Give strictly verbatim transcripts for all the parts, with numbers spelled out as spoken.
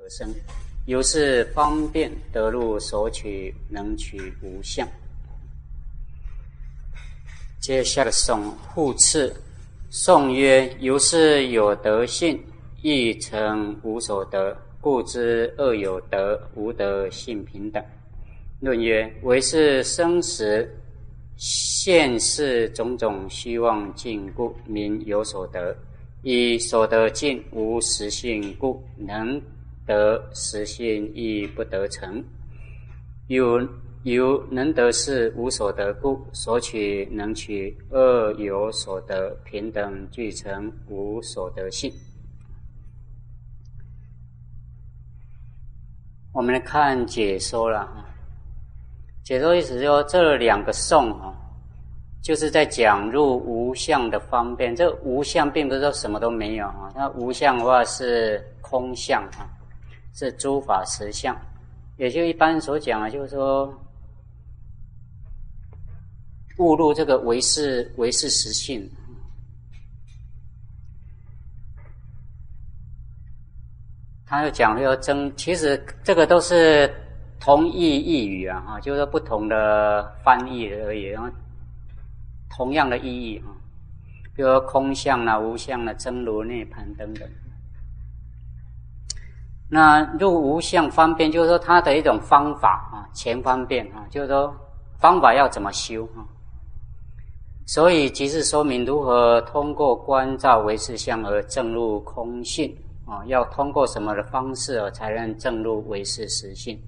生，由是方便得入所取能取无相。接下来颂复次，颂曰：由是有德性，亦成无所得，故知恶有德无德性平等。论曰：唯是生时现世种种虚妄境故，名有所得。以所得境无实性故，能得实性亦不得成。有有能得事无所得故，所取能取恶有所得，平等俱成无所得性。我们来看解说了，解说意思说这两个颂啊，就是在讲入无相的方便。这无相并不是说什么都没有啊，它无相的话是空相啊，是诸法实相。也就一般所讲啊，就是说误入这个唯是唯是实性。他又讲要争，其实这个都是同义义语啊，哈，就是不同的翻译而已，然后同样的意义啊，比如说空相啦、无相啦、真如涅槃等等。那入无相方便，就是说它的一种方法啊，前方便啊，就是说方法要怎么修啊。所以即是说明如何通过观照唯识相而证入空性啊，要通过什么的方式而才能证入唯识实性。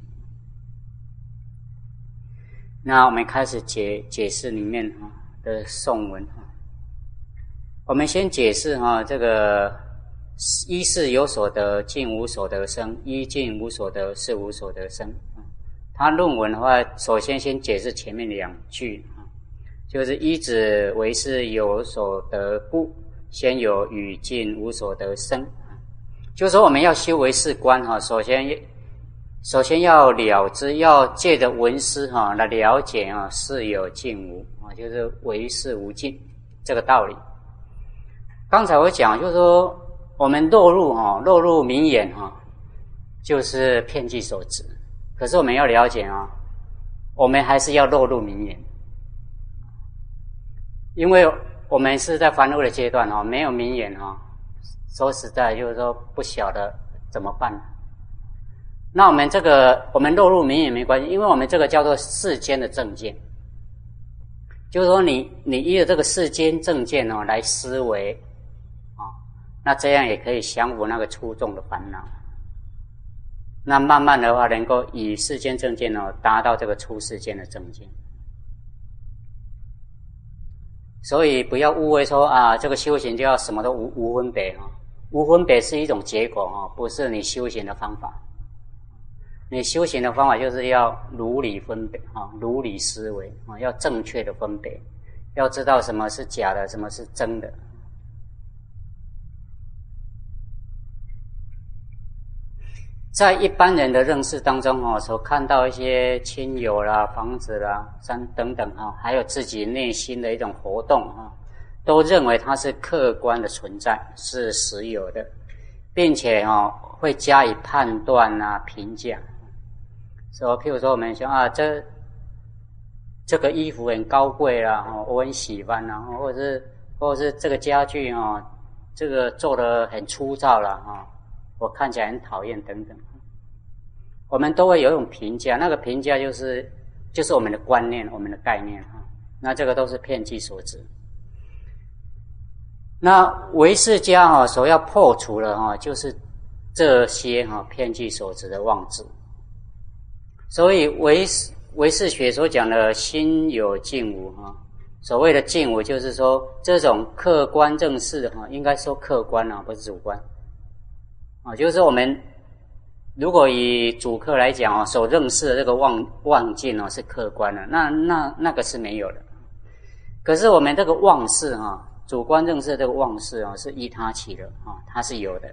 那我们开始解解释里面啊的颂文啊。我们先解释哈这个一是有所得，境无所得生；一境无所得，是无所得生。他论文的话，首先先解释前面两句啊，就是一指唯是有所得故，先有与境无所得生。就是说我们要修唯识观哈，首先首先要了知，要借着闻思哈来了解啊是有境无啊，就是唯是无境这个道理。刚才我讲就是说，我们落入哈落入名言哈，就是遍计所执。可是我们要了解啊，我们还是要落入名言，因为我们是在凡夫的阶段哈，没有名言哈，说实在就是说不晓得怎么办。那我们这个我们落入名言没关系，因为我们这个叫做世间的正见，就是说你你依着这个世间正见哦来思维啊，那这样也可以降服那个粗重的烦恼。那慢慢的话，能够以世间正见哦达到这个出世间的正见。所以不要误会说啊，这个修行就要什么都无无分别啊，无分别是一种结果啊，不是你修行的方法。你修行的方法就是要如理分别啊，如理思维啊，要正确的分别，要知道什么是假的，什么是真的。在一般人的认识当中哦，所看到一些亲友啦、房子啦、山等等哈，还有自己内心的一种活动哈，都认为它是客观的存在，是实有的，并且哦会加以判断啊、评价。说，譬如说我们说啊，这这个衣服很高贵啦，哦，我很喜欢啦，或者是或者是这个家具哦，这个做得很粗糙啦，哈，我看起来很讨厌等等。我们都会有一种评价，那个评价就是就是我们的观念、我们的概念哈。那这个都是遍计所执。那唯识家哈所要破除的哈，就是这些哈遍计所执的妄执。所以唯识唯识学所讲的心有境无哈，所谓的境无就是说这种客观正视哈，应该说客观啊，不是主观啊，就是说我们如果以主客来讲哦，所认识的这个妄妄境哦是客观的，那那那个是没有的。可是我们这个妄识哈，主观认识的这个妄识啊，是依他起的啊，它是有的。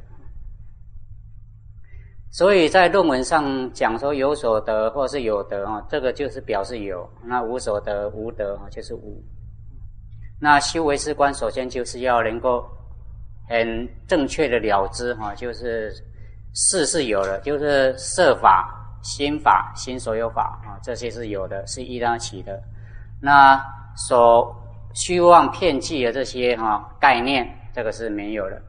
所以在论文上讲说有所得或是有得啊，这个就是表示有；那无所得、无得啊，就是无。那修唯识观，首先就是要能够很正确的了知哈，就是事是有的，就是色法、心法、心所有法啊，这些是有的，是依当起的。那所虚妄骗计的这些哈、啊、概念，这个是没有的。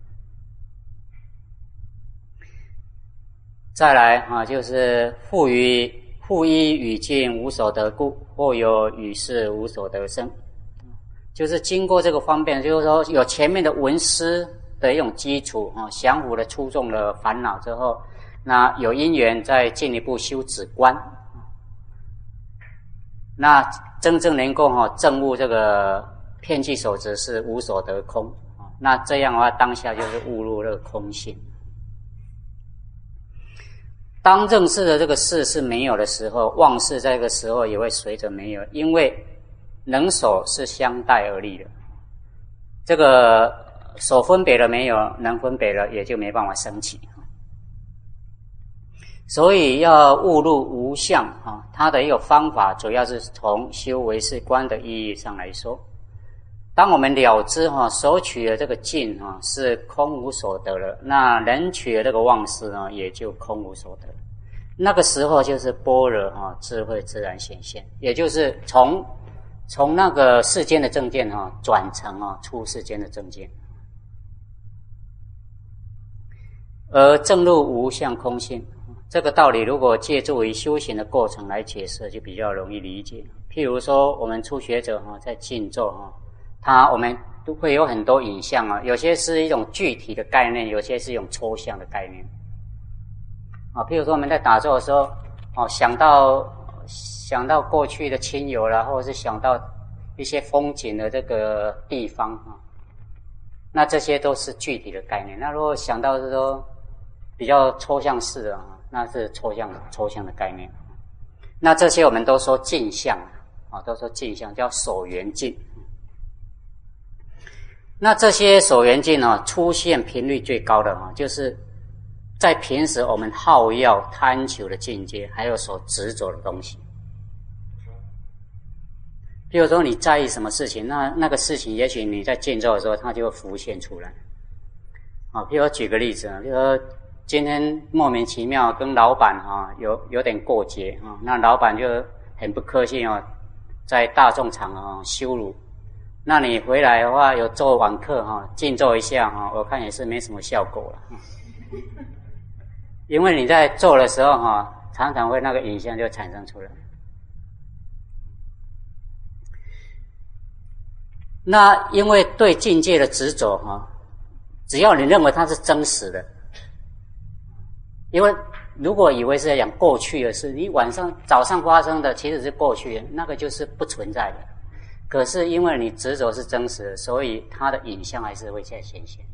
再来啊，就是复于复依语境无所得故，或有语事无所得生。就是经过这个方便，就是说有前面的文思的一种基础啊，降伏了粗重的烦恼之后，那有因缘再进一步修止观，那真正能够哈证悟这个遍计守执是无所得空，那这样的话当下就是悟入这个空性。当认识的这个事是没有的时候，妄事在这个时候也会随着没有，因为能所是相待而立的，这个所分别了没有，能分别了也就没办法升起。所以要悟入无相啊，它的一个方法主要是从修唯识观的意义上来说。当我们了知哈所取的这个境啊是空无所得了，那能取的这个妄事呢也就空无所得。那个时候就是般若哈智慧自然显现，也就是从从那个世间的正见哈转成啊出世间的正见，而证入无相空性。这个道理如果借助于修行的过程来解释，就比较容易理解。譬如说我们初学者哈在静坐哈，它我们都会有很多影像啊，有些是一种具体的概念，有些是一种抽象的概念啊。譬如说我们在打坐的时候哦，想到想到过去的亲友啦，或者是想到一些风景的这个地方啊，那这些都是具体的概念。那如果想到是说比较抽象式的啊，那是抽象抽象的概念。那这些我们都说镜像啊，都说镜像叫所缘境。那这些所缘境呢，出现频率最高的啊，就是在平时我们好要贪求的境界，还有所执着的东西。比如说你在意什么事情，那那个事情也许你在静坐的时候它就会浮现出来啊。譬如说举个例子啊，比如说今天莫名其妙跟老板啊有有点过节啊，那老板就很不客气啊，在大众场啊羞辱。那你回来的话有做晚课哈，静坐一下哈，我看也是没什么效果了。因为你在做的时候哈，常常会那个影像就产生出来。那因为对境界的执着哈，只要你认为它是真实的，因为如果以为是在讲过去的事，你晚上早上发生的其实是过去的，那个就是不存在的。可是因为你执着是真实的，所以它的影像还是会再显现。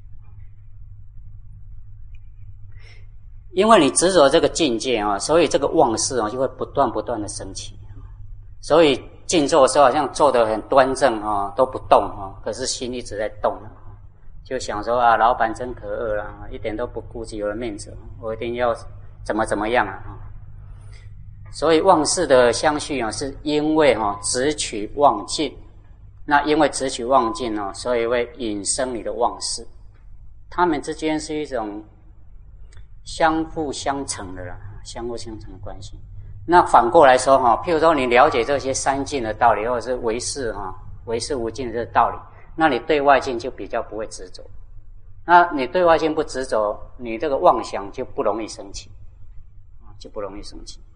因为你执着这个境界啊，所以这个妄事啊就会不断不断的升起。所以静坐的时候好像坐得很端正啊，都不动啊，可是心一直在动啊，就想说啊，老板真可恶啦，一点都不顾及我的面子，我一定要怎么怎么样啊。所以妄事的相续啊，是因为哈执取妄境，那因为执取妄境呢，所以会引生你的妄事，它们之间是一种相互相成的啦，相互相成的关系。那反过来说哈，譬如说你了解这些三境的道理，或者是唯识哈、唯识无境的这个道理，那你对外境就比较不会执着。那你对外境不执着，你这个妄想就不容易升起，啊，就不容易升起。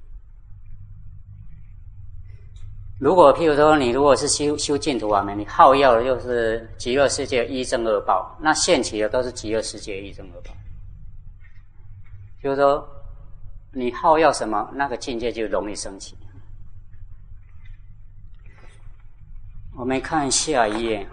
如果譬如说你如果是修修净土啊，你好要的就是极乐世界一正二报，那现起的都是极乐世界一正二报。就是说你好要什么，那个境界就容易升起。我们看下一页，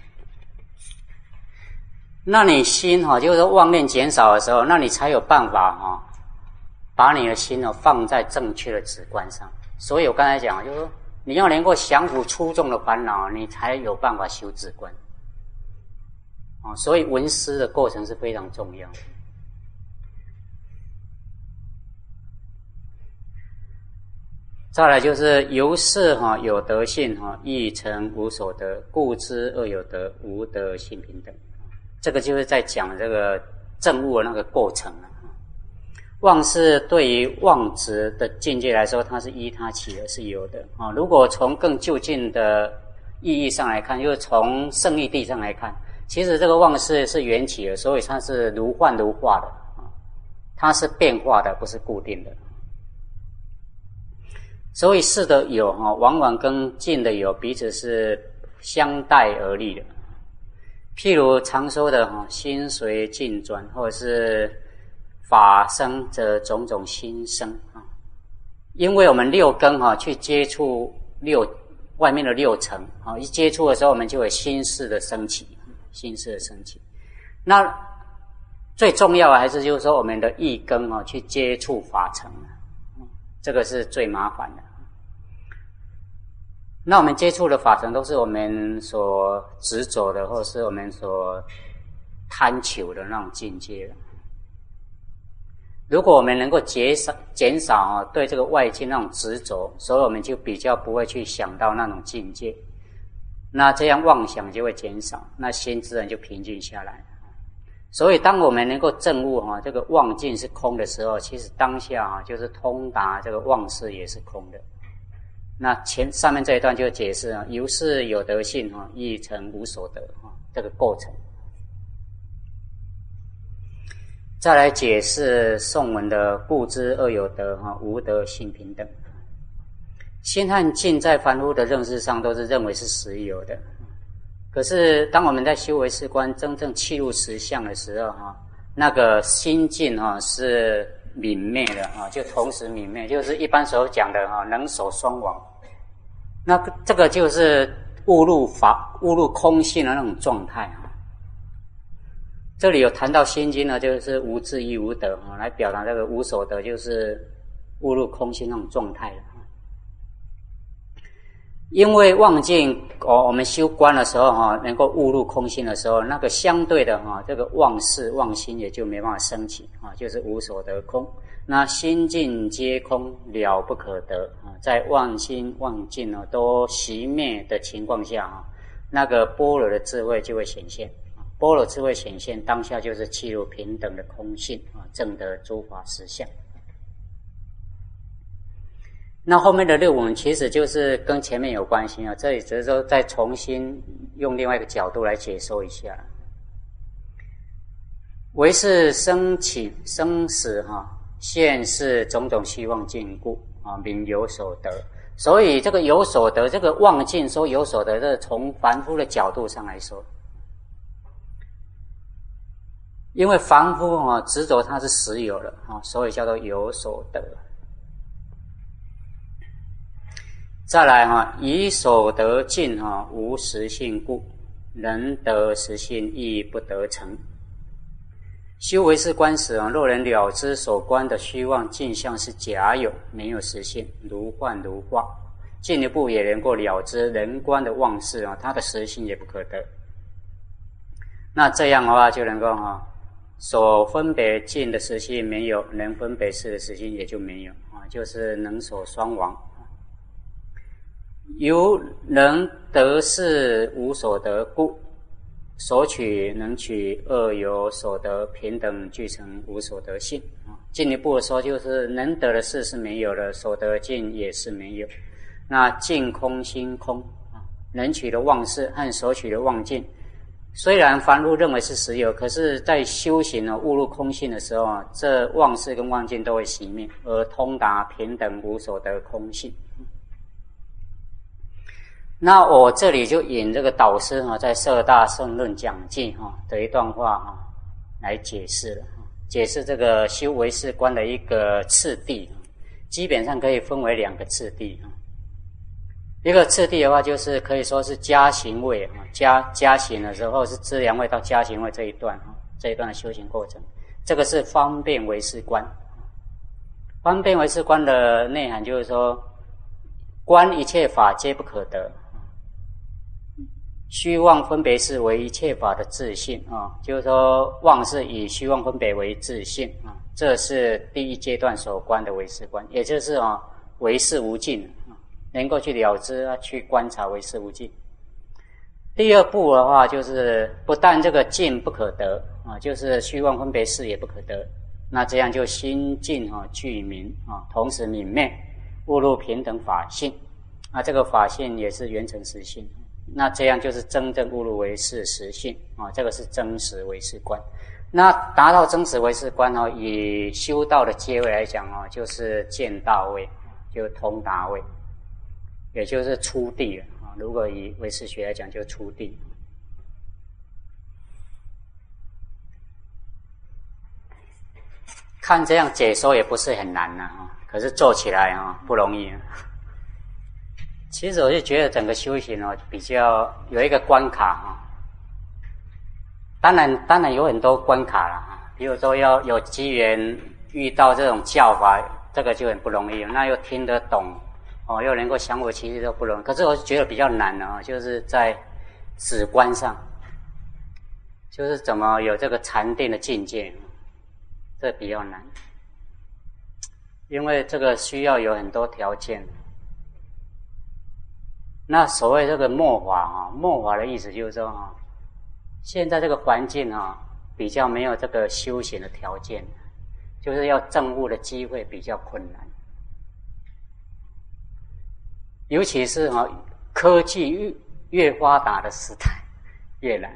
那你心哈，就是说妄念减少的时候，那你才有办法哈，把你的心呢放在正确的止观上。所以我刚才讲，就是说你要能够降伏粗重的烦恼，你才有办法修止观。啊，所以闻思的过程是非常重要的。再来就是由是哈有德性哈，亦成无所得，故知恶有得，无德性平等。这个就是在讲这个证悟的那个过程了。妄是对于妄执的境界来说，它是依他起而是有的啊。如果从更就近的意义上来看，就是从圣义谛上来看，其实这个妄是是缘起的，所以它是如幻如化的啊，它是变化的，不是固定的。所以事的有哈，往往跟境的有彼此是相待而立的。譬如常说的哈，心随境转，或者是法生则种种心生啊。因为我们六根哈去接触六外面的六层啊，一接触的时候，我们就有心事的升起，心事的升起。那最重要的还是就是说，我们的意根啊去接触法层，这个是最麻烦的。那我们接触的法层都是我们所执着的，或是我们所贪求的那种境界了。如果我们能够减少减少啊对这个外境那种执着，所以我们就比较不会去想到那种境界，那这样妄想就会减少，那心自然就平静下来。所以当我们能够证悟哈这个妄境是空的时候，其实当下啊就是通达这个妄事也是空的。那前上面这一段就解释啊，由是有德性哈，亦成无所得哈这个构成。再来解释颂文的故知二有德哈，无德性平等。心和境在凡夫的认识上都是认为是实有的，可是当我们在修唯识观真正契入实相的时候哈，那个心境哈是泯灭的啊，就同时泯灭，就是一般所讲的啊能守双亡。那这个就是误入法、误入空性的那种状态啊。这里有谈到心经呢，就是无智亦无得啊，来表达这个无所得，就是误入空性那种状态了。因为妄境哦，我们修观的时候哈，能够误入空性的时候，那个相对的哈，这个妄事妄心也就没办法升起啊，就是无所得空。那心境皆空，了不可得啊，在妄心妄境呢都熄灭的情况下啊，那个般若的智慧就会显现啊，般若智慧显现当下就是契入平等的空性啊，证得诸法实相。那后面的六文其实就是跟前面有关系啊，这里只是说再重新用另外一个角度来解说一下。唯是生起生死哈，现是种种希望境故啊，名有所得。所以这个有所得，这个妄境说有所得，这从凡夫的角度上来说，因为凡夫啊执着它是实有的啊，所以叫做有所得。再来哈，以所得境哈无实性故，能得实性亦不得成。修唯识观时啊，若人了知所观的虚妄境象是假有，没有实性，如幻如化，进一步也能够了知人观的妄事啊，它的实性也不可得。那这样的话，就能够哈，所分别境的实性没有，能分别事的实性也就没有啊，就是能所双亡。由能得事无所得故，所取能取二有所得平等俱成无所得性啊。进一步的说，就是能得的事是没有的，所得境也是没有。那境空心空啊，能取的妄事和所取的妄境，虽然凡夫认为是实有，可是在修行呢误入空性的时候啊，这妄事跟妄境都会熄灭，而通达平等无所得空性。那我这里就引这个导师哈在《摄大圣论讲记》哈的一段话哈来解释了，解释这个修唯识观的一个次第，基本上可以分为两个次第哈。一个次第的话，就是可以说是加行位哈，加加行的时候是资粮位到加行位这一段哈，这一段的修行过程，这个是方便唯识观。方便唯识观的内涵就是说，观一切法皆不可得。虚妄分别是为一切法的自性啊，就是说妄是以虚妄分别为自性啊，这是第一阶段所观的唯识观，也就是啊唯识无尽啊，能够去了知啊，去观察唯识无尽。第二步的话，就是不但这个境不可得啊， 啊，就是虚妄分别事也不可得。那这样就心净啊具明啊，同时泯灭，悟入平等法性。啊，这个法性也是圆成实性。那这样就是真正悟入为是实性啊，这个是真实唯识观。那达到真实唯识观哦，以修道的阶位来讲哦，就是见道位，就通达位，也就是初地了啊。如果以唯识学来讲，就初地。看这样解说也不是很难呐啊，可是做起来啊不容易啊。其实我就觉得整个修行哦，比较有一个关卡啊。当然，当然有很多关卡了啊。比如说要有机缘遇到这种教法，这个就很不容易。那又听得懂哦，又能够降伏其实都不容易。可是我觉得比较难的啊，就是在止观上，就是怎么有这个禅定的境界，这比较难。因为这个需要有很多条件。那所谓这个末法啊，末法的意思就是说啊，现在这个环境啊，比较没有这个修行的条件，就是要证悟的机会比较困难。尤其是啊，科技越越发达的时代，越难。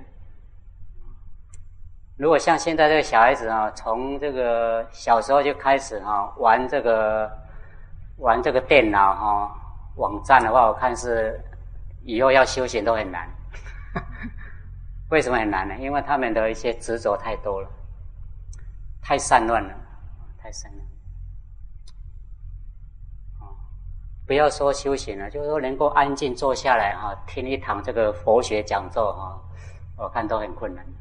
如果像现在这个小孩子啊，从这个小时候就开始啊玩这个玩这个电脑啊。网站的话，我看是以后要修行都很难。为什么很难呢？因为他们的一些执着太多了，太散乱了，太散乱。哦，不要说修行了，就是说能够安静坐下来哈，听一堂这个佛学讲座哈，我看都很困难。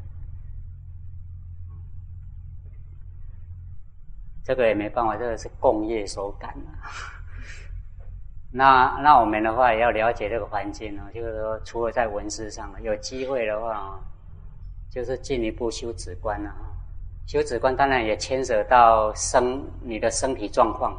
这个也没办法，这个是共业所感啊。那那我们的话也要了解这个环境哦，就是说，除了在文字上，有机会的话，就是进一步修止观了。修止观当然也牵涉到身你的身体状况。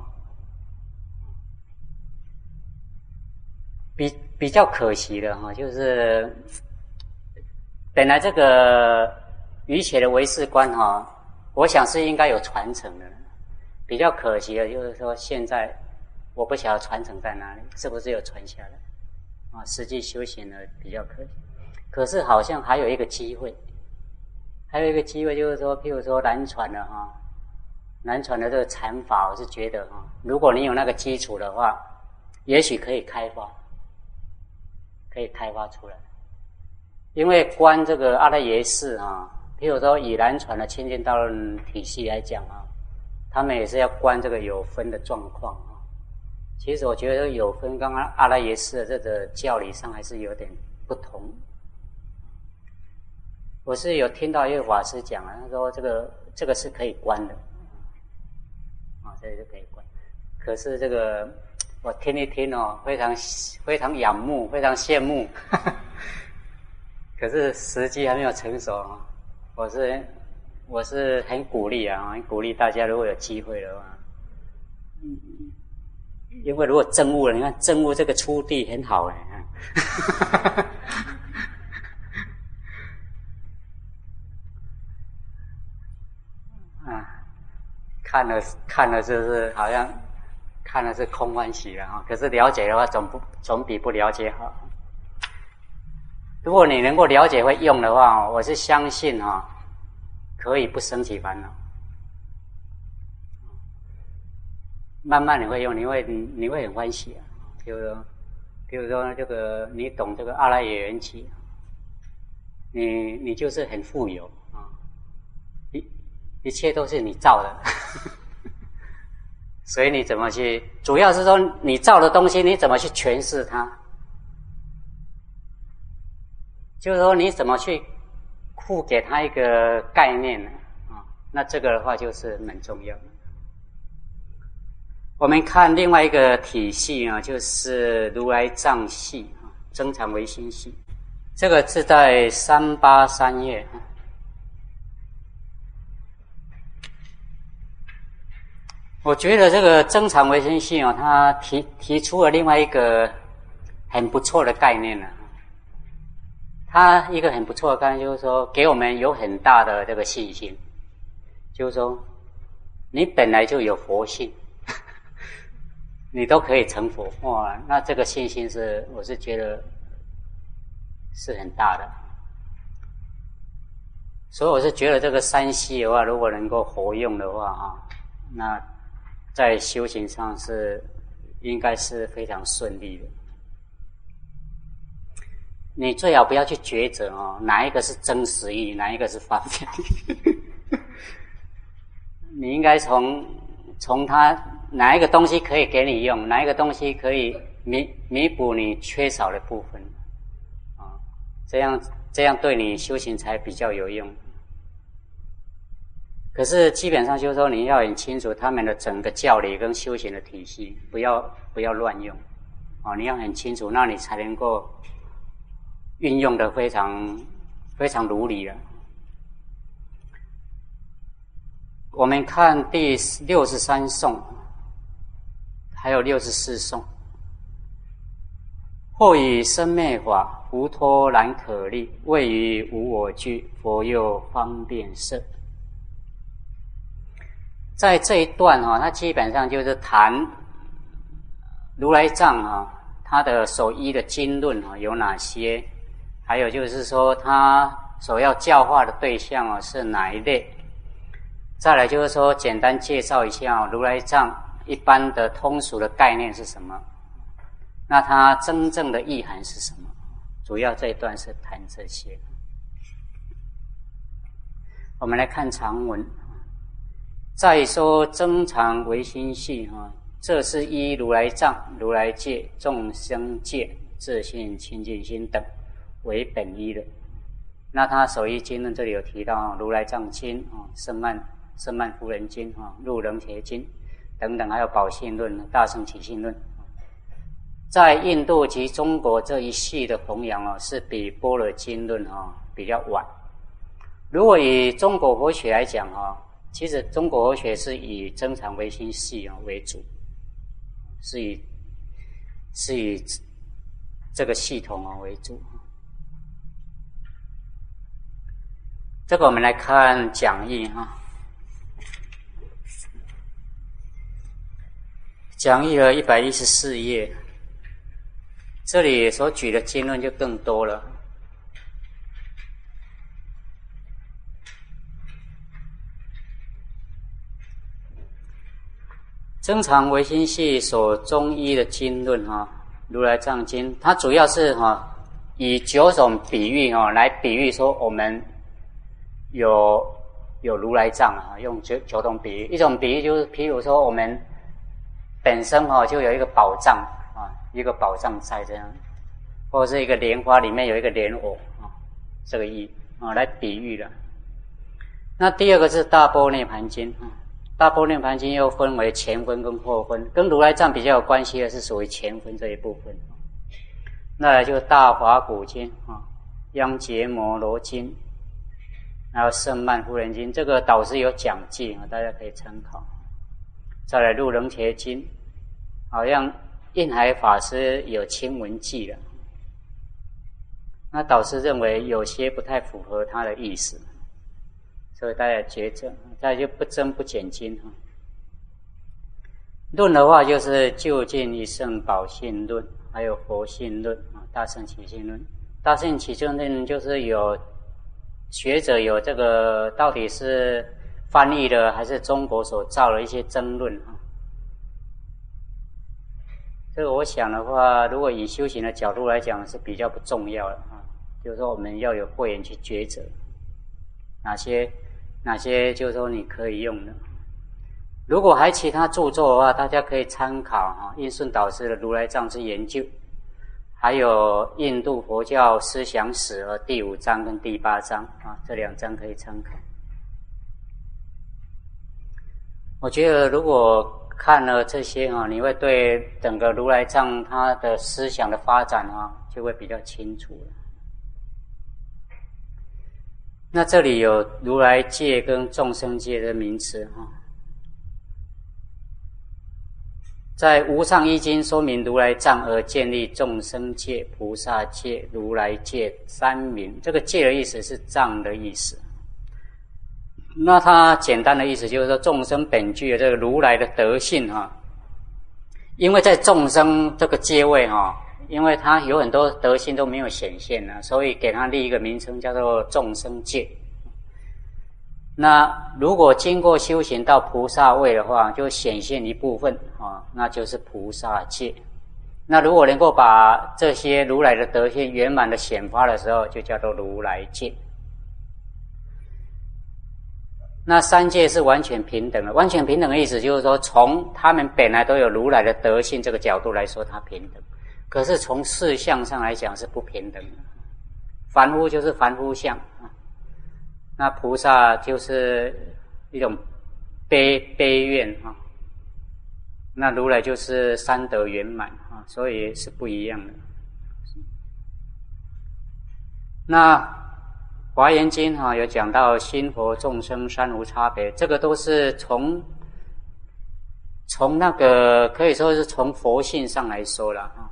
比比较可惜的哈，就是本来这个瑜伽的唯识观哈，我想是应该有传承的。比较可惜的就是说现在。我不晓得传承在哪里，是不是有传下来啊？实际修行呢比较可惜，可是好像还有一个机会，还有一个机会就是说，譬如说南传的哈，南传的这个禅法，我是觉得哈，如果你有那个基础的话，也许可以开发，可以开发出来。因为观这个阿赖耶识啊，譬如说以南传的清净道论体系来讲啊，他们也是要观这个有分的状况。其实我觉得有分跟阿赖耶识的这个教理上还是有点不同。我是有听到一个法师讲啊，他说这个这个是可以观的，啊，这个是可以观。可是这个我听一听哦，非常非常仰慕，非常羡慕，可是时机还没有成熟啊。我是我是很鼓励啊，很鼓励大家如果有机会的话，嗯。因为如果证悟了，你看证悟这个初地很好哎，啊，看了看了就是好像看了是空欢喜了啊，可是了解的话总不总比不了解好。如果你能够了解会用的话，我是相信啊，可以不生起烦恼。慢慢你会用，你会你会很欢喜啊。比如说，比如说这个你懂这个阿赖耶缘起，你你就是很富有啊，一一切都是你造的，所以你怎么去？主要是说你造的东西，你怎么去诠释它？就是说你怎么去赋给它一个概念呢？啊，那这个的话就是蛮重要的。我们看另外一个体系啊，就是如来藏系啊，增长唯心系。这个是在三八三页。我觉得这个增长唯心系啊，它提提出了另外一个很不错的概念了。 他一个很不错的概念就是说，给我们有很大的这个信心，就是说，你本来就有佛性，你都可以成佛，哇，那这个信心是，我是觉得是很大的。所以我是觉得这个三系的话，如果能够活用的话啊，那在修行上是应该是非常顺利的。你最好不要去抉择哦，哪一个是真实义，哪一个是方便义。你应该从从它哪一个东西可以给你用，哪一个东西可以弥弥补你缺少的部分啊，这样这样对你修行才比较有用。可是基本上就是说，你要很清楚他们的整个教理跟修行的体系，不要不要乱用啊，你要很清楚，那你才能够运用的非常非常如理了。我们看第六十三颂，还有六十四颂。或以生灭法，无脱然可立；谓于无我具，佛又方便摄。在这一段啊，它基本上就是谈如来藏啊，它的所依的经论啊有哪些，还有就是说它所要教化的对象啊是哪一类。再来就是说简单介绍一下啊，如来藏一般的通俗的概念是什么，那它真正的意涵是什么，主要这一段是谈这些。我们来看长文。再说增长唯心系啊，这是依如来藏、如来戒、众生戒、自性清净心等为本依的。那他首依经论这里有提到如来藏经啊、圣曼圣曼夫人经啊、入楞伽经等等，还有宝性论、大乘起信论。在印度及中国这一系的弘扬啊，是比般若经论啊比较晚。如果以中国佛学来讲啊，其实中国佛学是以增长唯心系啊为主，是以是以这个系统啊为主。这个我们来看讲义啊，讲义的一百一十四页，这里所举的经论就更多了。增长唯心系所中依的经论哈，如来藏经，它主要是哈以九种比喻哈来比喻说我们有有如来藏啊，用九九种比喻。一种比喻就是譬如说我们本身哈就有一个宝藏啊，一个宝藏在这样，或者是一个莲花里面有一个莲藕啊，这个意啊来比喻的。那第二个是大般涅盘经啊。大般涅盘经又分为前分跟后分，跟如来藏比较有关系的是属于前分这一部分。那来就大华古经啊、央羯摩罗经，还有圣曼夫人经，这个导师有讲记啊，大家可以参考。再来入楞伽经，好像印海法师有亲闻记了，那导师认为有些不太符合他的意思。所以大家抉择，再就不增不减经哈。论的话就是究竟一圣宝性论，还有佛性论啊，大乘起信论。大乘起信论就是有学者有这个到底是翻译的还是中国所造的一些争论哈。这个我想的话，如果以修行的角度来讲是比较不重要的啊，就是说我们要有慧眼去抉择哪些。哪些就是说你可以用的。如果还其他著作的话，大家可以参考哈印顺导师的《如来藏之研究》，还有《印度佛教思想史》和第五章跟第八章啊，这两章可以参考。我觉得如果看了这些啊，你会对整个如来藏它的思想的发展啊，就会比较清楚了。那这里有如来戒跟众生戒的名词哈。 在《无上义经》说明如来藏而建立众生界、菩萨界、如来界三名。这个界的意思是藏的意思。那它简单的意思就是说，众生本具的这个如来的德性哈，因为在众生这个阶位哈，因为它有很多德性都没有显现呢，所以给它立一个名称叫做众生界。那如果经过修行到菩萨位的话，就显现一部分啊，那就是菩萨界。那如果能够把这些如来的德性圆满的显发的时候，就叫做如来界。那三界是完全平等的，完全平等的意思就是说，从他们本来都有如来的德性这个角度来说，它平等。可是从事相上来讲是不平等的，凡夫就是凡夫相啊。那菩萨就是一种悲悲愿啊，那如来就是三德圆满啊，所以是不一样的。那华严经哈、啊、有讲到心佛众生三无差别，这个都是从从那个可以说是从佛性上来说了啊。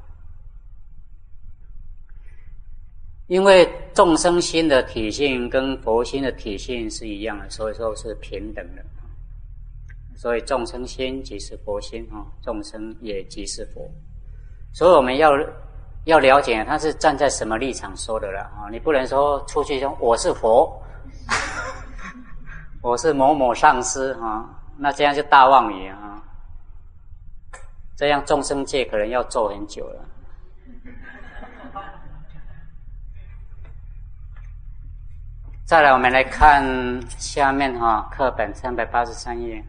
因为众生心的体性跟佛心的体性是一样的，所以说是平等的。所以众生心即是佛心啊，众生也即是佛。所以我们要要了解他是站在什么立场说的了啊！你不能说出去说我是佛，我是某某上师啊，那这样就大妄语啊！这样众生界可能要做很久了。再来，我们来看下面哈，课本三百八十三页。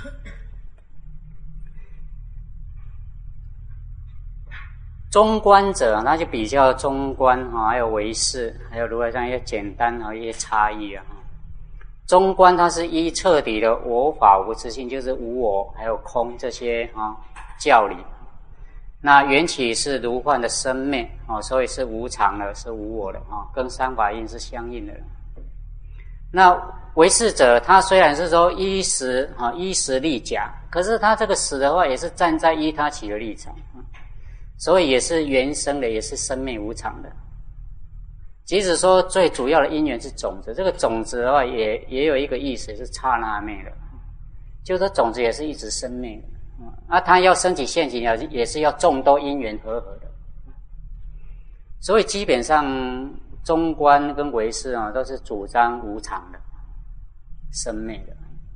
中观者，那就比较中观哈，还有唯识，还有如来藏一些简单和一些差异啊。中观它是依彻底的我法无自性，就是无我还有空这些啊教理。那缘起是如幻的生灭啊，所以是无常的，是无我的啊，跟三法印是相应的。那唯识者，他虽然是说依时啊依时立假，可是他这个时的话，也是站在依他起的立场，所以也是原生的，也是生灭无常的。即使说最主要的因缘是种子，这个种子的话也也有一个意思是刹那灭的，就是说种子也是一直生灭的。啊，它要升起现行，也是要众多因缘和合的。所以基本上中观跟唯识啊，都是主张无常的、生灭的。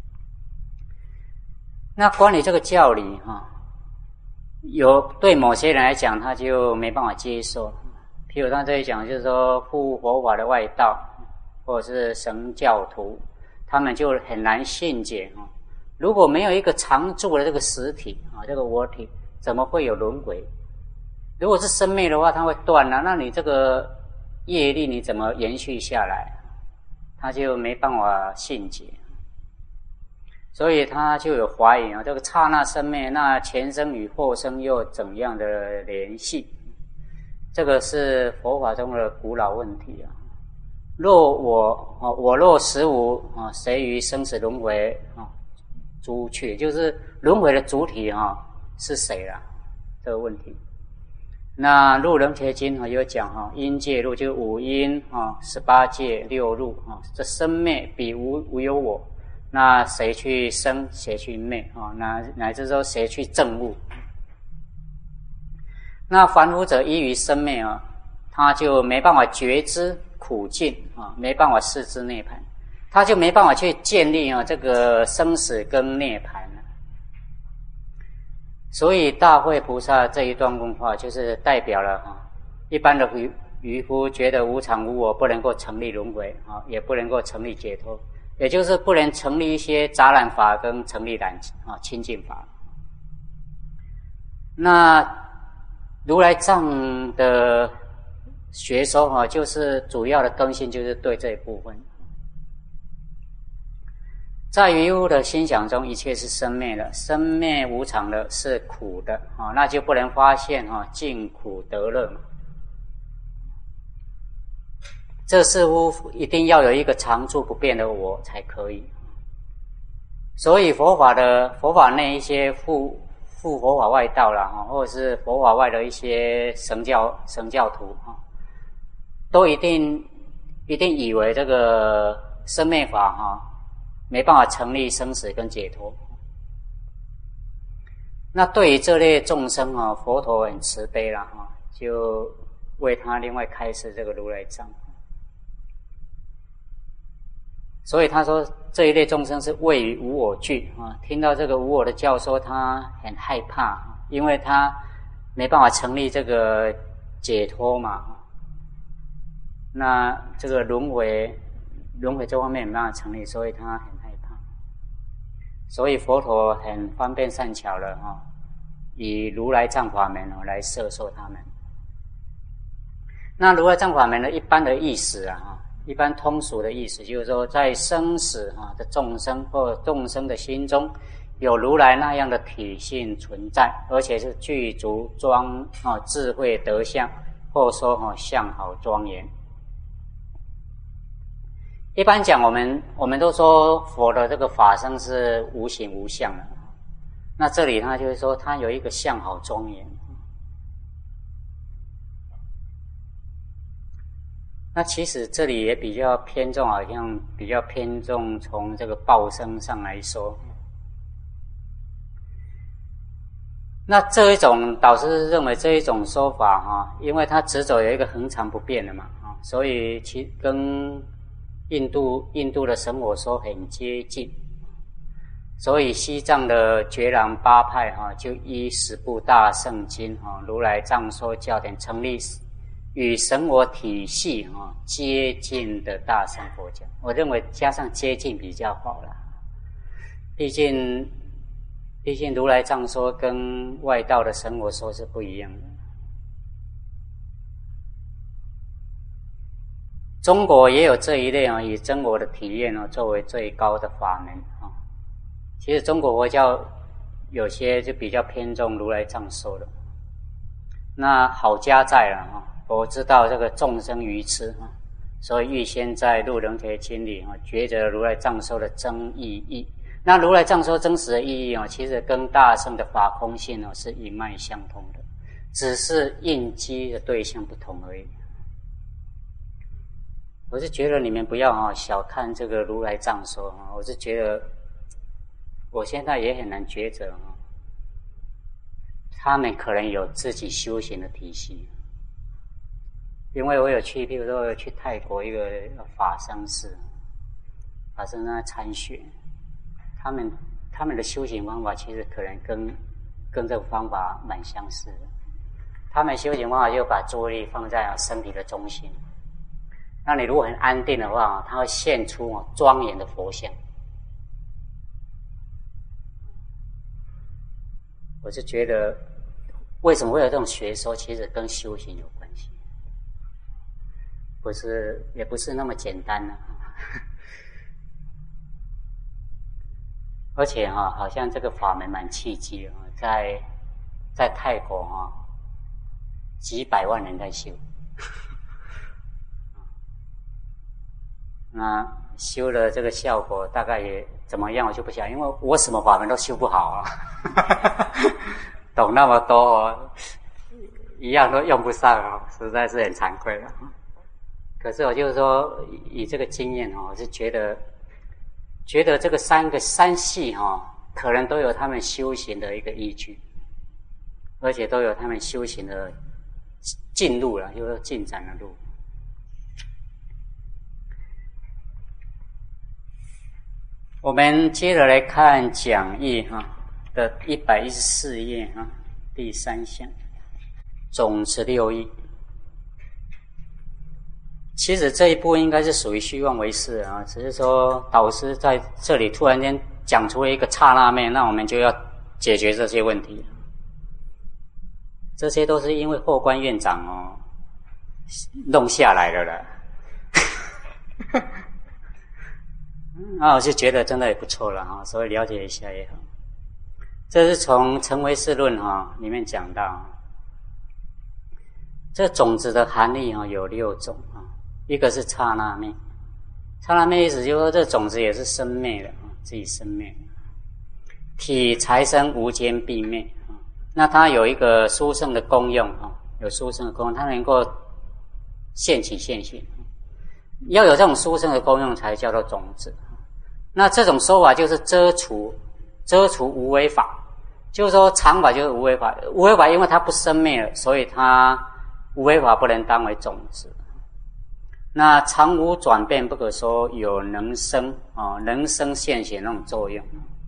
那关于这个教理哈，有对某些人来讲，他就没办法接受。譬如他这里讲，就是说护佛法的外道，或者是神教徒，他们就很难信解啊。如果没有一个常住的这个实体啊，这个我体，怎么会有轮回？如果是生灭的话，它会断了、啊，那你这个业力你怎么延续下来？他就没办法信解，所以他就有怀疑啊，这个刹那生灭，那前生与后生又怎样的联系？这个是佛法中的古老问题啊。若我啊，我若实无啊，谁于生死轮回啊？主去就是轮回的主体啊，是谁啦？这个问题。那入楞伽经啊有讲哈，因界入就是五因啊，十八界六入啊，这生灭彼无无有我，那谁去生，谁去灭啊？那乃至说谁去证悟？那凡夫者依于生灭啊，他就没办法觉知苦境啊，没办法视知涅槃。他就没办法去建立啊这个生死跟涅槃了。所以大慧菩萨这一段问话，就是代表了啊，一般的渔渔夫觉得无常无我，不能够成立轮回啊，也不能够成立解脱，也就是不能成立一些杂染法跟成立染啊清净法。那如来藏的学说啊，就是主要的根性就是对这一部分。在渔夫的心想中，一切是生灭的，生灭无常的，是苦的啊，那就不能发现啊尽苦得乐嘛。这似乎一定要有一个常住不变的我才可以。所以佛法的佛法内一些附附佛法外道啦，哈，或者是佛法外的一些神教神教徒哈，都一定一定以为这个生灭法哈没办法成立生死跟解脱。那对于这类众生哈，佛陀很慈悲啦哈，就为他另外开示这个如来藏。所以他说这一类众生是畏于无我惧啊，听到这个无我的教说，他很害怕，因为他没办法成立这个解脱嘛。那这个轮回，轮回这方面没办法成立，所以他很害怕。所以佛陀很方便善巧了哈，以如来藏法门哦来摄受他们。那如来藏法门的一般的意思啊，一般通俗的意思就是说，在生死啊的众生或众生的心中，有如来那样的体性存在，而且是具足庄啊智慧德相，或说哈相好庄严。一般讲，我们我们都说佛的这个法身是无形无相的，那这里他就是说，他有一个相好庄严。那其实这里也比较偏重，好像比较偏重从这个报身上来说。那这一种导师认为这一种说法哈，因为它直走有一个恒常不变的嘛，所以其跟印度印度的神我说很接近。所以西藏的觉囊八派哈，就依十部大圣经哈，如来藏说教典成立与神我体系哈接近的大乘佛教。我认为加上接近比较好啦，毕竟毕竟如来藏说跟外道的神我说是不一样的。中国也有这一类啊，以真我的体验啊作为最高的法门啊。其实中国佛教有些就比较偏重如来藏说的。那好家在了哈，佛知道这个众生愚痴啊，所以预先在《入楞伽经》里啊，觉得如来藏说的真意义。那如来藏说真实的意义啊，其实跟大乘的法空性啊是一脉相通的，只是应机的对象不同而已。我是觉得你们不要哈小看这个如来藏说哈，我是觉得我现在也很难抉择哈，他们可能有自己修行的体系。因为我有去，比如说我有去泰国一个法身寺，法身那参学，他们他们的修行方法其实可能跟跟这个方法蛮相似的。他们修行方法就把注意力放在身体的中心。那你如果很安定的话，它会现出庄严的佛像。我就觉得，为什么会有这种学说？其实跟修行有关系，不是，也不是那么简单了、啊。而且哈、啊，好像这个法门蛮契机的，在在泰国哈、啊，几百万人在修。那修了这个效果大概也怎么样我就不晓得，因为我什么法门都修不好啊，懂那么多、哦，一样都用不上啊、哦，实在是很惭愧了。可是我就是说，以这个经验哦，我是觉得，觉得这个三个三系哈、哦，可能都有他们修行的一个依据，而且都有他们修行的进路了，就是说进展的路。我们接着来看讲义哈的一百一十四页哈，第三项总持六义。其实这一部应该是属于虚妄为事啊，只是说导师在这里突然间讲出了一个刹那面，那我们就要解决这些问题。这些都是因为后官院长哦弄下来的了。那我就觉得真的也不错了哈，所以了解一下也好。这是从《成唯识论》哈里面讲到，这种子的含义哈有六种啊，一个是刹那灭，刹那灭意思就是说这种子也是生灭的啊，自己生灭。体财生无间必灭啊， 那它有一个殊胜的功用啊，有殊胜的功用，它能够现起现行。要有这种殊胜的功用，才叫做种子。那这种说法就是遮除遮除无为法，就是说常法就是无为法，无为法因为它不生灭了，所以它无为法不能当为种子。那常无转变，不可说有能生啊，能生现行那种作用。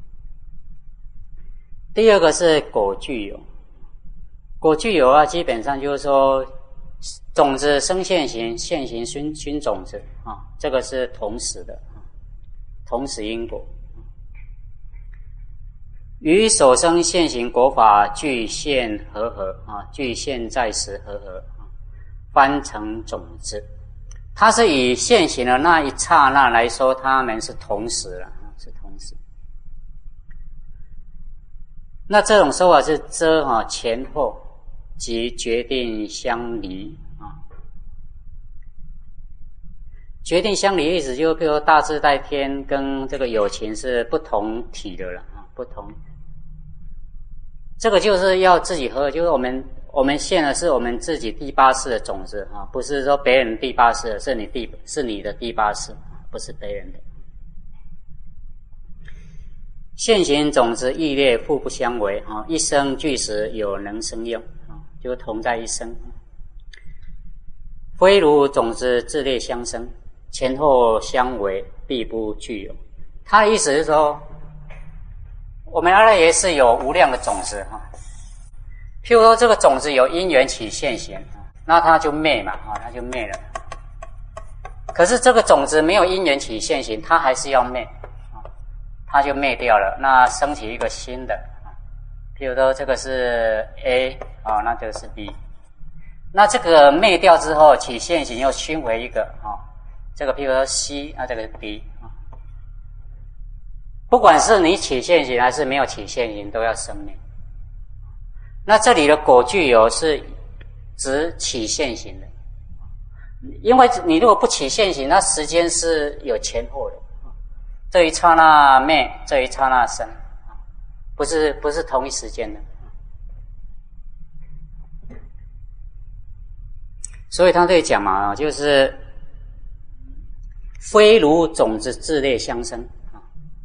第二个是果具有，果具有啊，基本上就是说种子生现行，现行熏熏种子啊，这个是同时的，同时因果。与所生现行果法具现和合啊，具现在时和合啊，翻成种子。它是以现行的那一刹那来说，它们是同时了，是同时。那这种说法是遮哈前后及决定相离啊。决定相离意思就比如说大自在天跟这个有情是不同体的了啊，不同。这个就是要自己合，就是我们。我们现的是我们自己第八世的种子啊，不是说别人第八世的，是你第是你的第八世，不是别人的。现行种子异列互不相违啊，一生俱时有能生用啊，就同在一生。非如种子自列相生，前后相违，必不具有。他的意思是说，我们阿赖耶是有无量的种子哈。譬如说这个种子有因缘起现行，那它就灭嘛，啊，它就灭了。可是这个种子没有因缘起现行，它还是要灭，啊，它就灭掉了。那升起一个新的，啊，譬如说这个是 A， 啊，那这个是 B。那这个灭掉之后起现行又熏回一个，啊，这个譬如说 C， 那这个是 B， 啊。不管是你起现行还是没有起现行，都要生灭。那这里的果具有是指起现行的，因为你如果不起现行，那时间是有前后的，这一刹那灭，这一刹那生，不是不是同一时间的。所以他这里讲嘛，就是非如种子自列相生啊，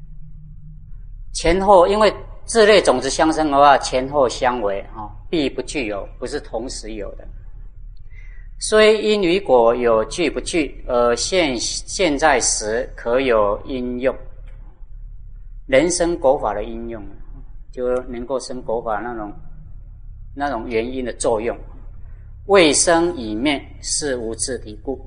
前后因为。自类种子相生的话，前后相违啊，必不具有，不是同时有的。虽因与果有具不具，而现现在时可有应用。人生果法的应用，就能够生果法那种那种原因的作用。未生已灭，是无自体故。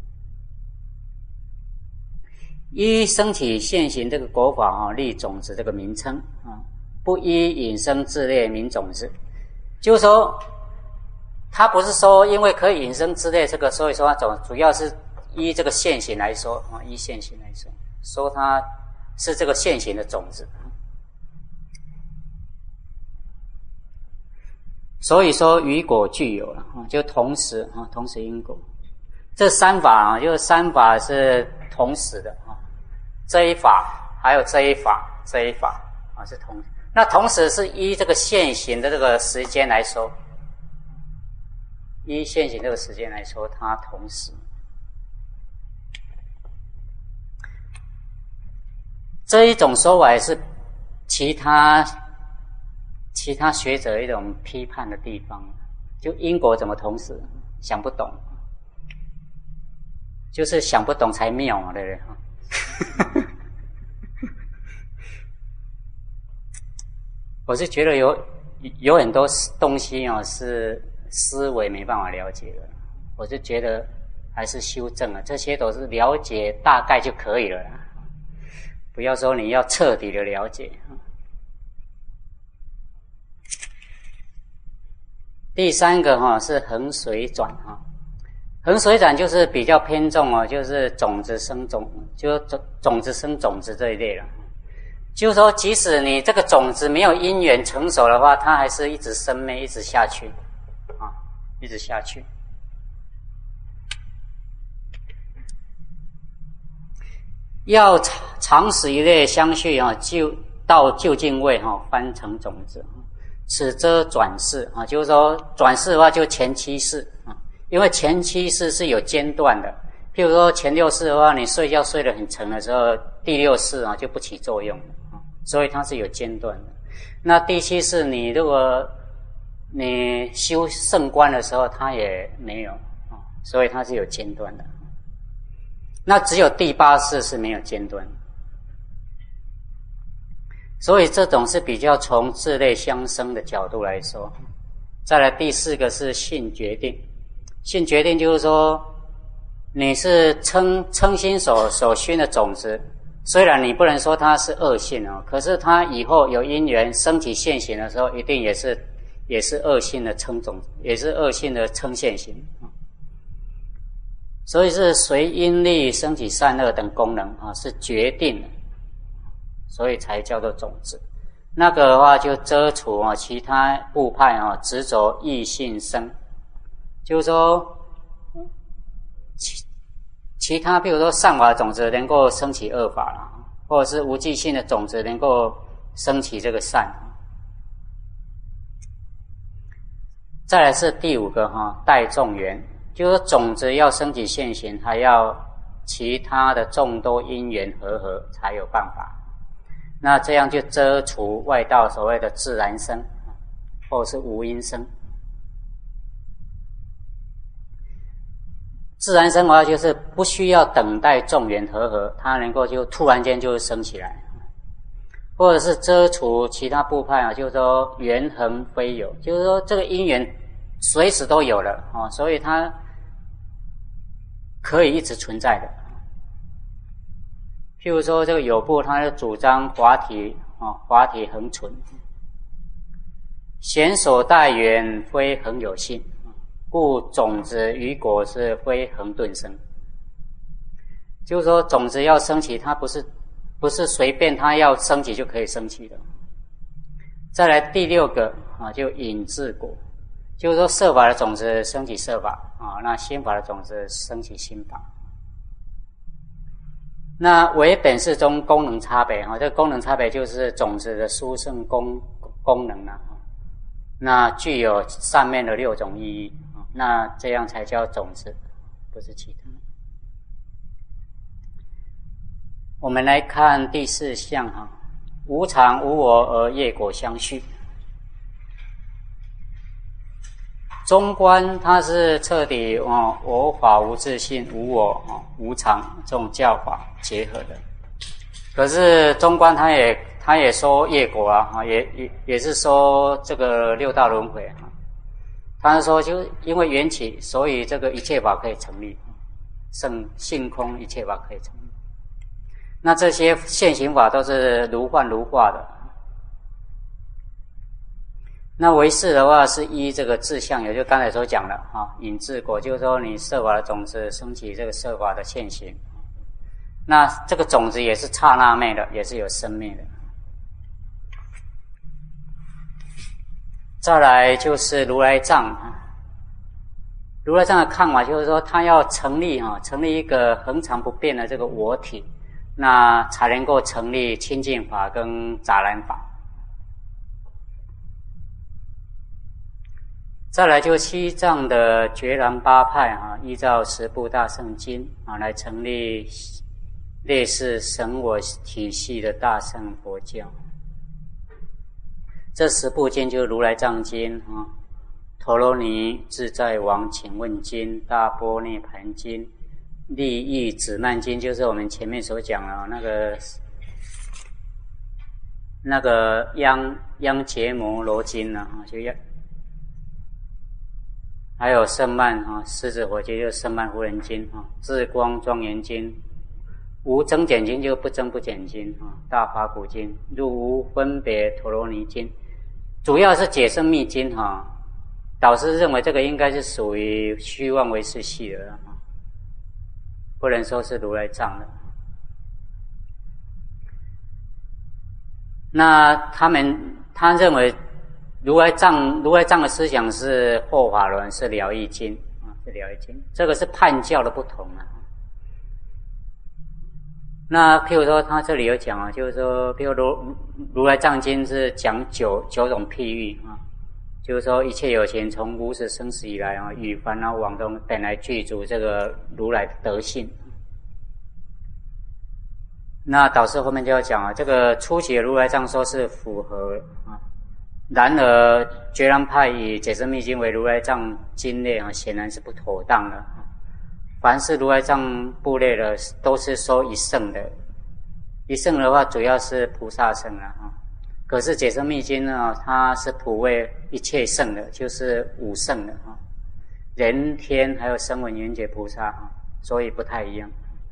依生起现行这个果法啊，立种子这个名称啊。不依引生自列名种子，就是说，他不是说因为可以引生自列这个，所以说它总主要是依这个现行来说啊，依现行来说，说它是这个现行的种子。所以说与果具有了啊，就同时啊，同时因果。这三法啊，就是三法是同时的啊，这一法还有这一法，这一法啊是同时。那同时是依这个现行的这个时间来说，依现行这个时间来说，它同时。这一种说法也是其他其他学者一种批判的地方，就因果怎么同时想不懂，就是想不懂才妙嘛，对不对？我是觉得有有很多东西哦是思维没办法了解的，我就觉得还是修正了，这些都是了解大概就可以了啦，不要说你要彻底的了解。第三个哈是横水转哈，横水转就是比较偏重哦，就是种子生种，就种种子生种子这一类了。就是说，即使你这个种子没有因缘成熟的话，它还是一直生灭，一直下去，啊，一直下去。要长时一类相续啊，就到究竟位哈，翻成种子。 此则转世啊，就是说转世的话就前七世啊，因为前七世是有间断的。譬如说前六世的话，你睡觉睡得很沉的时候，第六世啊就不起作用了啊，所以它是有间断的。那第七世你如果你修圣观的时候，它也没有啊，所以它是有间断的。那只有第八世是没有间断的。所以这种是比较从质类相生的角度来说。再来第四个是性决定，性决定就是说你是称称心所所熏的种子，虽然你不能说它是恶性哦，可是它以后有因缘升起现行的时候，一定也是也是恶性的称种子，也是恶性的称现行。所以是随因力升起善恶等功能啊，是决定的，所以才叫做种子。那个的话就遮除啊其他部派啊执着异性生，就是说其其他譬如说善法的种子能够升起恶法啦，或者是无记性的种子能够升起这个善。再来是第五个哈，带众缘，就是说种子要升起现行，还要其他的众多因缘和合才有办法。那这样就遮除外道所谓的自然生，或者是无因生。自然生的话，就是不需要等待众缘和合，它能够就突然间就升起来。或者是遮除其他部派啊，就是说缘恒非有，就是说这个因缘随时都有了啊，所以它可以一直存在的。譬如说这个有部，他就主张法体啊，法体恒存，显所带缘非恒有性，故种子与果是非恒顿生。就是说种子要升起，它不是不是随便它要升起就可以升起的。再来第六个啊，就引致果，就是说色法的种子升起色法啊，那心法的种子升起心法。那为本事中功能差别哈，这个功能差别就是种子的殊胜功功能啊，那具有上面的六种意义，那这样才叫种子，不是其他。我们来看第四项哈，无常无我而业果相续。中观它是彻底哦，我法无自性，无我哦，无常这种教法结合的。可是中观它也它也说业果啊，也也也是说这个六道轮回啊。他是说，就因为缘起，所以这个一切法可以成立，圣性空一切法可以成立。那这些现行法都是如幻如化的。那唯识的话是依这个志向，也就刚才所讲的啊，引致果，就是说你色法的种子升起这个色法的现行，那这个种子也是刹那昧的，也是有生命的。再来就是如来藏，如来藏的看法就是说，他要成立啊，成立一个恒常不变的这个我体，那才能够成立清净法跟杂染法。再来就西藏的觉然八派啊，依照十部大乘经啊来成立类似神我体系的大乘佛教。这十部经就是如来藏经啊、陀罗尼自在王请问经、大般涅盘经、利益止难经，就是我们前面所讲的那个那个央央羯摩罗经啊，就要。还有圣曼啊，狮子火经就是圣曼夫人经啊，智光庄严经，无增减经就不增不减经啊，大法鼓经，入无分别陀罗尼经，主要是解圣密经哈、啊。导师认为这个应该是属于虚妄唯识系的啊，不能说是如来藏的。那他们他认为。如来藏，如来藏的思想是后法轮，是疗愈经啊，是疗愈经。这个是判教的不同啊。 那譬如说，他这里有讲啊，就是说，譬如如如来藏经是讲九九种譬喻啊，就是说一切有情从无始生死以来啊，与烦恼网中本来具足这个如来的德性。那导师后面就要讲啊，这个初期的如来藏说是符合啊，然而觉囊派以解释密经为如来藏经类啊，显然是不妥当的。凡是如来藏部类的，都是说一乘的，一乘的话主要是菩萨乘啊。可是解释密经呢，它是普为一切乘的，就是五乘的啊，人天还有声闻缘觉菩萨啊，所以不太一样。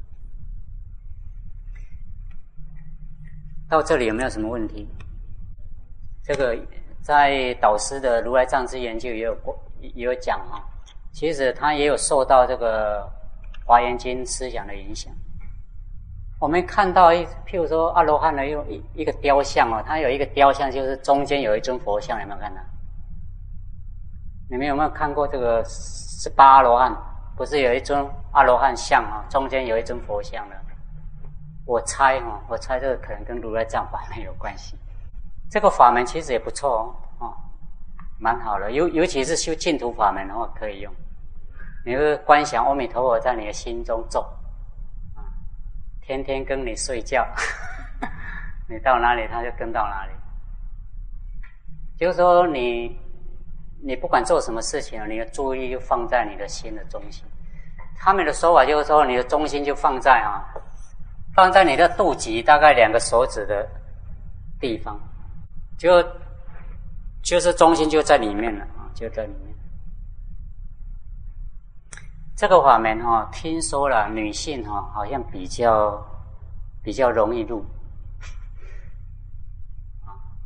到这里有没有什么问题？这个在导师的如来藏之研究也有也有讲啊，其实他也有受到这个华严经思想的影响。我们看到一，譬如说阿罗汉的用一一个雕像哦，它有一个雕像，就是中间有一尊佛像，有没有看到？你们有没有看过这个十八阿罗汉？不是有一尊阿罗汉像啊，中间有一尊佛像的？我猜哦，我猜这个可能跟如来藏法门有关系。这个法门其实也不错哦，哦，蛮好的，尤尤其是修净土法门的话可以用。你会观想阿弥陀佛在你的心中咒，啊，天天跟你睡觉，你到哪里他就跟到哪里。就是说你你不管做什么事情，你的注意力就放在你的心的中心。他们的说法就是说，你的中心就放在啊，放在你的肚脐大概两个手指的地方，就就是中心就在里面了啊，就在里面。这个法门哈、哦，听说了女性哈、哦，好像比较比较容易入啊，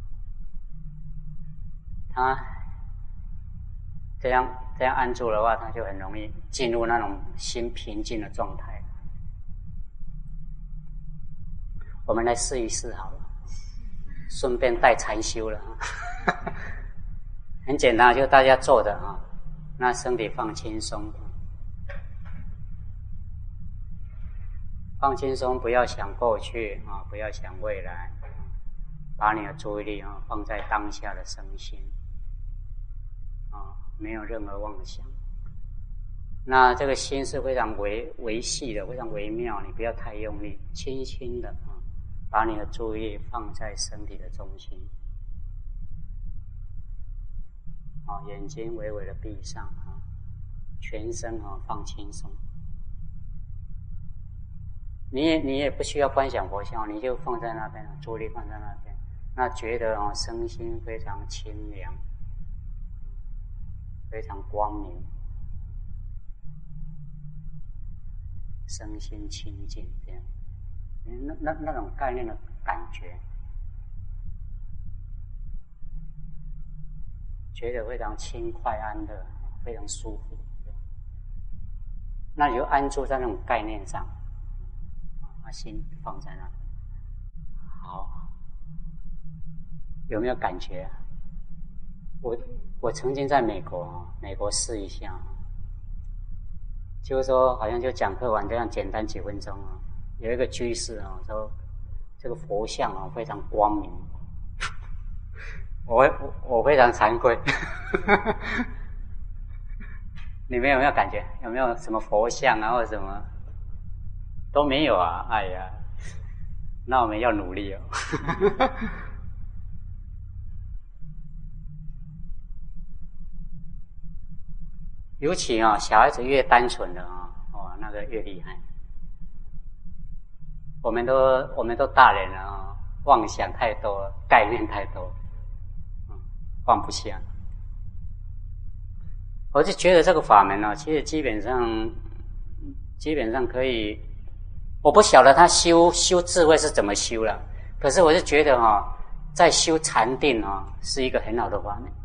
她这样这样按住的话，她就很容易进入那种心平静的状态。我们来试一试好了，顺便带禅修了很简单，就大家坐着啊，那身体放轻松。放轻松，不要想过去啊，不要想未来，把你的注意力啊放在当下的身心啊，没有任何妄想。那这个心是非常微微细的，非常微妙，你不要太用力，轻轻的啊，把你的注意力放在身体的中心啊，眼睛微微的闭上啊，全身啊放轻松。你也你也不需要观想佛像，你就放在那边，注意力放在那边，那觉得哦，身心非常清凉，非常光明，身心清净，这样，那那那种概念的感觉，觉得非常轻快安乐，非常舒服。那你就安住在那种概念上。把心放在那，好，有没有感觉啊？我我曾经在美国，美国试一下，就是说好像就讲课完这样简单几分钟啊，有一个居士啊说这个佛像啊非常光明，我我我非常惭愧，你们有没有感觉？有没有什么佛像啊或者什么？都没有啊！哎呀，那我们要努力哦。尤其啊、哦，小孩子越单纯的啊、哦，哦，那个越厉害。我们都我们都大人了啊、哦，妄想太多，概念太多，嗯，放不下。我就觉得这个法门呢、哦，其实基本上基本上可以。我不晓得他修修智慧是怎么修了，可是我就觉得哈、哦，在修禅定啊、哦，是一个很好的法门。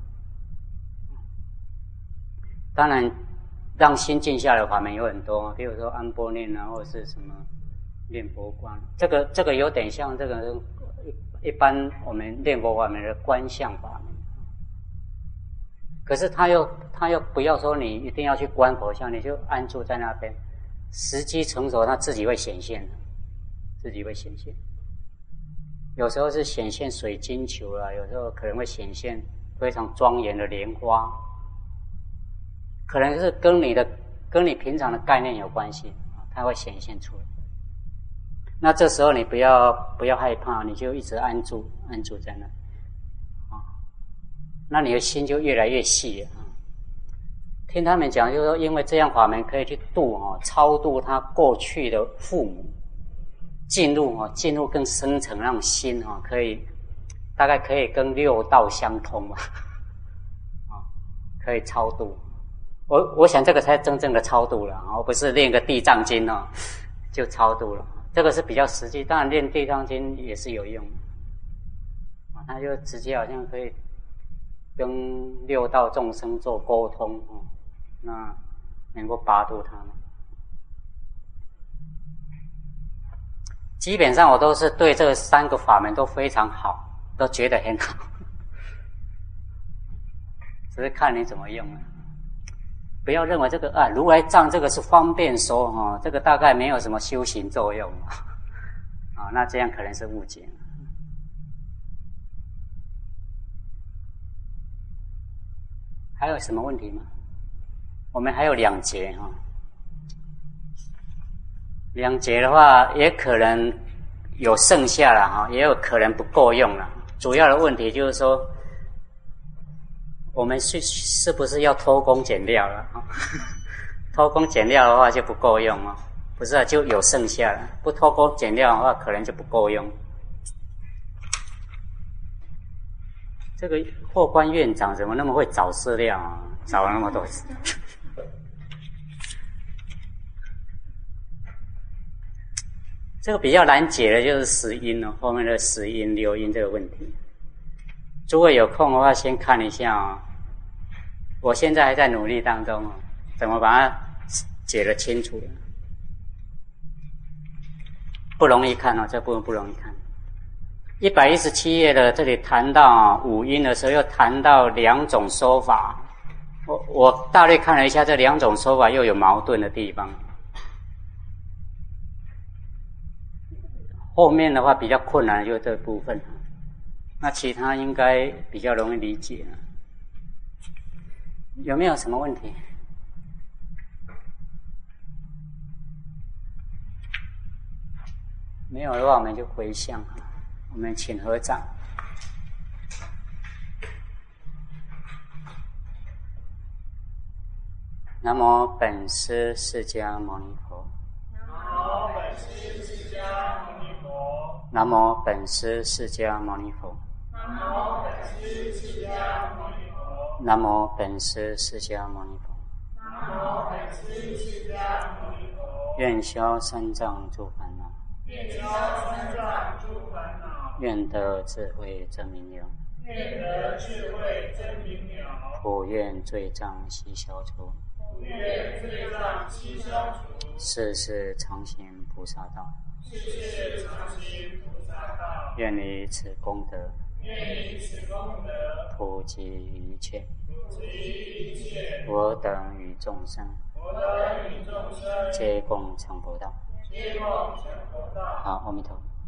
当然，让心静下来的法门有很多，比如说安般念啊，或者是什么念佛观，这个这个有点像这个一般我们念佛法门的观相法门。可是他又他又不要说你一定要去观佛像，你就安住在那边。时机成熟，它自己会显现的， 自己会显现。有时候是显现水晶球啦，有时候可能会显现非常庄严的莲花，可能是跟你的跟你平常的概念有关系，它会显现出来。那这时候你不要不要害怕，你就一直安住安住在那啊，那你的心就越来越细啊。听他们讲，就是说，因为这样法门可以去度哦，超度他过去的父母，进入哦，进入更深层那种心哦，可以大概可以跟六道相通嘛，啊，可以超度。我我想这个才是真正的超度了，而不是练个地藏经哦就超度了。这个是比较实际，当然练地藏经也是有用的，啊，他就直接好像可以跟六道众生做沟通哦，那能够拔度他们。基本上我都是对这三个法门都非常好，都觉得很好，只是看你怎么用了。不要认为这个啊如来藏这个是方便说哈、哦，这个大概没有什么修行作用啊，那这样可能是误解。还有什么问题吗？我们还有两节哈、哦，两节的话也可能有剩下了哈，也有可能不够用了。主要的问题就是说，我们是是不是要偷工减料了？偷工减料的话就不够用哦，不是、啊、就有剩下了。不偷工减料的话，可能就不够用。这个霍官院长怎么那么会找资料啊？找了那么多次。这个比较难解的就是十音哦，后面的十音、六音这个问题。诸位有空的话，先看一下哦。我现在还在努力当中哦，怎么把它解得清楚？不容易看哦，这部分不容易看。一百一十七页的这里谈到五音的时候，又谈到两种说法。我我大略看了一下，这两种说法又有矛盾的地方。后面的话比较困难，就是这部分。那其他应该比较容易理解。有没有什么问题？没有的话，我们就回向。我们请合掌。南无本师释迦牟尼佛。南无本师释迦牟尼佛。南无本师释迦牟尼佛。愿消三障诸烦恼。愿消三障诸烦恼。愿得智慧真明了。愿得智慧真明了。普愿罪障悉消除。普愿罪障悉消除。世世常行菩萨道。世世常行菩萨道。愿以此功德。愿以此功德。普及一切。普及一切。我等与众生。我等与众生。皆共成佛道。皆共成佛道。好，阿弥陀佛。